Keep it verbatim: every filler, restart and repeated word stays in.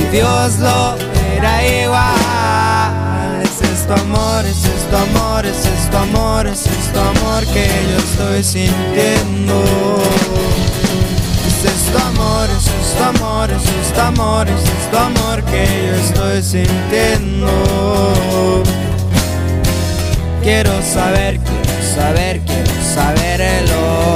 Dios lo verá igual. Es esto amor, es esto amor, es esto amor, es esto amor que yo estoy sintiendo. Es esto amor, es esto amor, es esto amor, es esto amor que yo estoy sintiendo. Quiero saber, quiero saber, quiero saber el